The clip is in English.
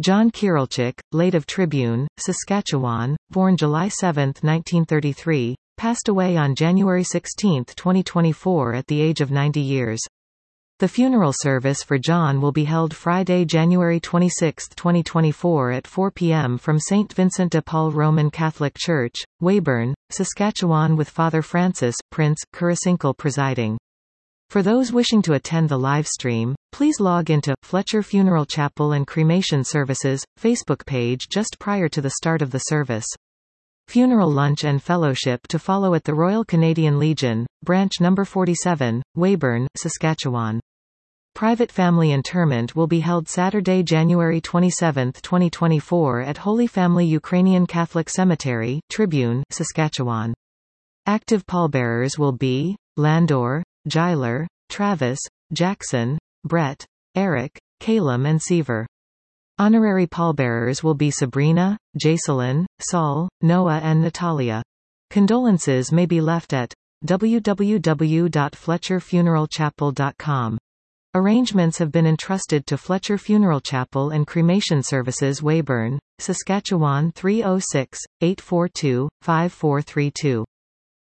John Kirilchik, late of Tribune, Saskatchewan, born July 7, 1933, passed away on January 16, 2024 at the age of 90 years. The funeral service for John will be held Friday, January 26, 2024 at 4 p.m. from St. Vincent de Paul Roman Catholic Church, Weyburn, Saskatchewan, with Father Francis, Prince, Kurasinkle presiding. For those wishing to attend the live stream, please log into Fletcher Funeral Chapel and Cremation Services Facebook page just prior to the start of the service. Funeral lunch and fellowship to follow at the Royal Canadian Legion, branch number 47, Weyburn, Saskatchewan. Private family interment will be held Saturday, January 27, 2024 at Holy Family Ukrainian Catholic Cemetery, Tribune, Saskatchewan. Active pallbearers will be Landor, Giler, Travis, Jackson, Brett, Eric, Calum and Seaver. Honorary pallbearers will be Sabrina, Jacelyn, Saul, Noah and Natalia. Condolences may be left at www.fletcherfuneralchapel.com. Arrangements have been entrusted to Fletcher Funeral Chapel and Cremation Services, Weyburn, Saskatchewan 306-842-5432.